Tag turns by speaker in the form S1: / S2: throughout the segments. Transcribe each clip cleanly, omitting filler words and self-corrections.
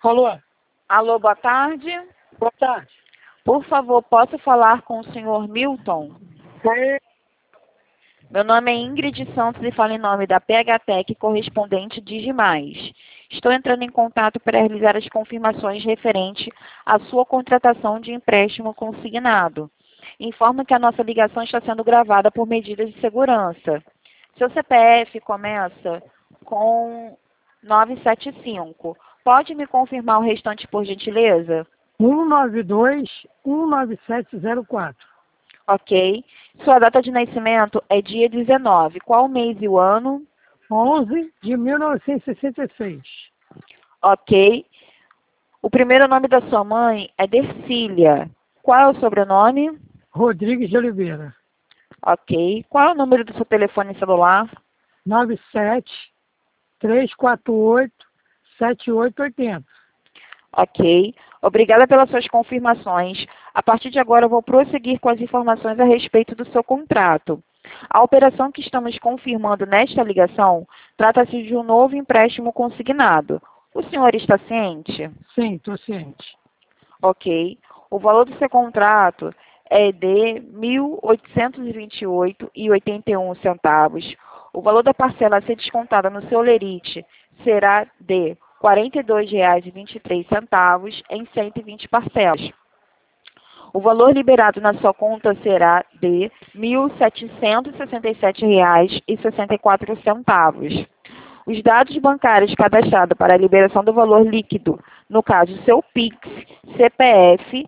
S1: Alô,
S2: Alô, boa tarde.
S1: boa tarde.
S2: Por favor, posso falar com o senhor Milton?
S1: É,
S2: Meu nome é Ingrid Santos e falo em nome da PHTEC correspondente Digimais. Estou entrando em contato para realizar as confirmações referente à sua contratação de empréstimo consignado. Informo que a nossa ligação está sendo gravada por medidas de segurança. Seu CPF começa com 975. Pode me confirmar o restante, por gentileza?
S1: 192-19704.
S2: Ok. Sua data de nascimento é dia 19. Qual o mês e o ano?
S1: 11 de 1966.
S2: Ok. O primeiro nome da sua mãe é Dercília. Qual é o sobrenome?
S1: Rodrigues de Oliveira.
S2: Ok. Qual é o número do seu telefone celular?
S1: 97-348-7880.
S2: Ok. Obrigada pelas suas confirmações. A partir de agora, eu vou prosseguir com as informações a respeito do seu contrato. A operação que estamos confirmando nesta ligação trata-se de um novo empréstimo consignado. O senhor está ciente?
S1: Sim, estou ciente.
S2: Ok. O valor do seu contrato é de R$ 1.828,81. O valor da parcela a ser descontada no seu lerite será de R$ 42,23 em 120 parcelas. O valor liberado na sua conta será de R$ 1.767,64. Os dados bancários cadastrados para a liberação do valor líquido, no caso, seu PIX, CPF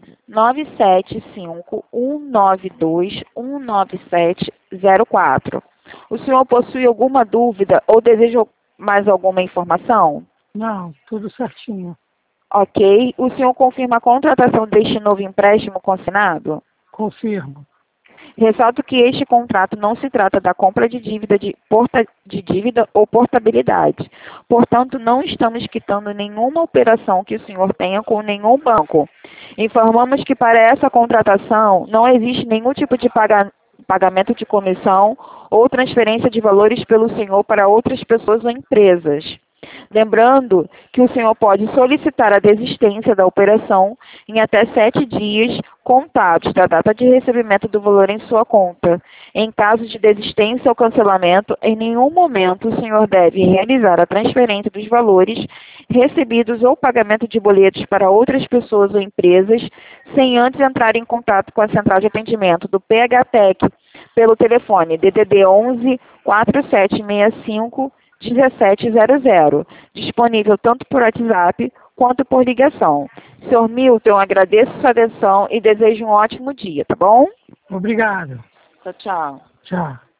S2: 97519219704. O senhor possui alguma dúvida ou deseja mais alguma informação?
S1: Não, tudo certinho.
S2: Ok. O senhor confirma a contratação deste novo empréstimo consignado?
S1: Confirmo.
S2: Ressalto que este contrato não se trata da compra de dívida de dívida ou portabilidade. Portanto, não estamos quitando nenhuma operação que o senhor tenha com nenhum banco. Informamos que para essa contratação não existe nenhum tipo de pagamento de comissão ou transferência de valores pelo senhor para outras pessoas ou empresas. Lembrando que o senhor pode solicitar a desistência da operação em até 7 dias contados da data de recebimento do valor em sua conta. Em caso de desistência ou cancelamento, em nenhum momento o senhor deve realizar a transferência dos valores recebidos ou pagamento de boletos para outras pessoas ou empresas sem antes entrar em contato com a central de atendimento do PHTEC pelo telefone DDD 11 4765 1700, disponível tanto por WhatsApp quanto por ligação. Senhor Milton, eu agradeço sua atenção e desejo um ótimo dia, tá bom?
S1: Obrigado.
S2: Tchau, tchau.
S1: Tchau.